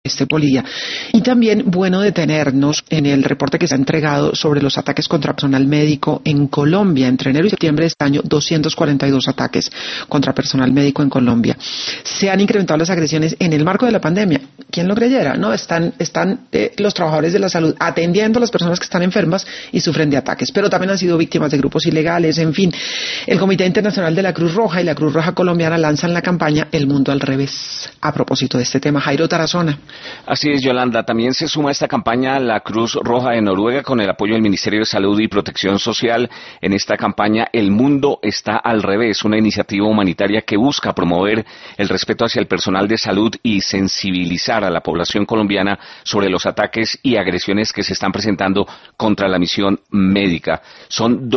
este polía. Y también bueno detenernos en el reporte que se ha entregado sobre los ataques contra personal médico en Colombia. Entre enero y septiembre de este año, 242 ataques contra personal médico en Colombia. Se han incrementado las agresiones en el marco de la pandemia. ¿Quién lo creyera? ¿No? Están los trabajadores de la salud atendiendo a las personas que están enfermas y sufren de ataques, pero también han sido víctimas de grupos ilegales. En fin, el Comité Internacional de la Cruz Roja y la Cruz Roja Colombiana lanzan la campaña El Mundo al Revés. A propósito de este tema, Jairo Tarazona. Así es, Yolanda. También se suma a esta campaña la Cruz Roja de Noruega con el apoyo del Ministerio de Salud y Protección Social. En esta campaña El Mundo está al Revés, una iniciativa humanitaria que busca promover el respeto hacia el personal de salud y sensibilizar a la población colombiana sobre los ataques y agresiones que se están presentando contra la misión médica. Son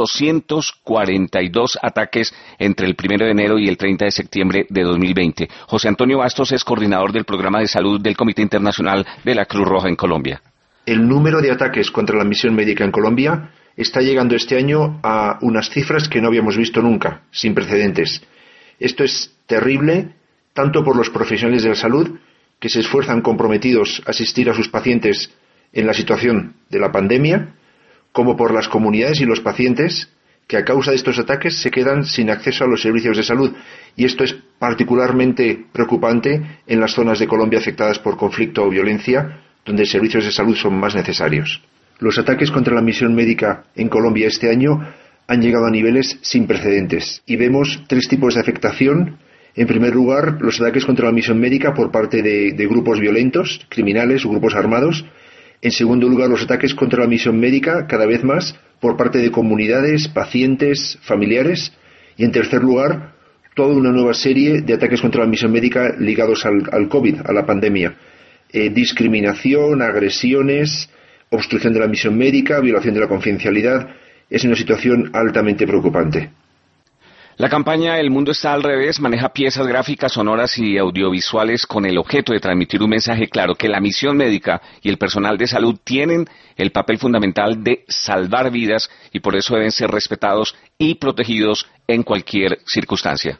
242 ataques entre el 1 de enero y el 30 de septiembre de 2020. José Antonio Bastos es coordinador del programa de salud del Comité Internacional de la Cruz Roja en Colombia. El número de ataques contra la misión médica en Colombia está llegando este año a unas cifras que no habíamos visto nunca, sin precedentes. Esto es terrible, tanto por los profesionales de la salud, que se esfuerzan comprometidos a asistir a sus pacientes en la situación de la pandemia, como por las comunidades y los pacientes que a causa de estos ataques se quedan sin acceso a los servicios de salud. Y esto es particularmente preocupante en las zonas de Colombia afectadas por conflicto o violencia, donde servicios de salud son más necesarios. Los ataques contra la misión médica en Colombia este año han llegado a niveles sin precedentes y vemos 3 tipos de afectación. En primer lugar, los ataques contra la misión médica por parte de grupos violentos, criminales o grupos armados. En segundo lugar, los ataques contra la misión médica, cada vez más, por parte de comunidades, pacientes, familiares. Y en tercer lugar, toda una nueva serie de ataques contra la misión médica ligados al COVID, a la pandemia. Discriminación, agresiones, obstrucción de la misión médica, violación de la confidencialidad. Es una situación altamente preocupante. La campaña El Mundo está al Revés maneja piezas gráficas, sonoras y audiovisuales con el objeto de transmitir un mensaje claro, que la misión médica y el personal de salud tienen el papel fundamental de salvar vidas y por eso deben ser respetados y protegidos en cualquier circunstancia.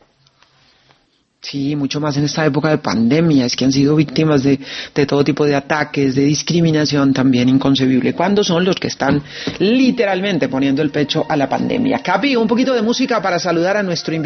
Sí, mucho más en esta época de pandemia, es que han sido víctimas de todo tipo de ataques, de discriminación también inconcebible. ¿Cuándo son los que están literalmente poniendo el pecho a la pandemia? Capi, un poquito de música para saludar a nuestro invitado.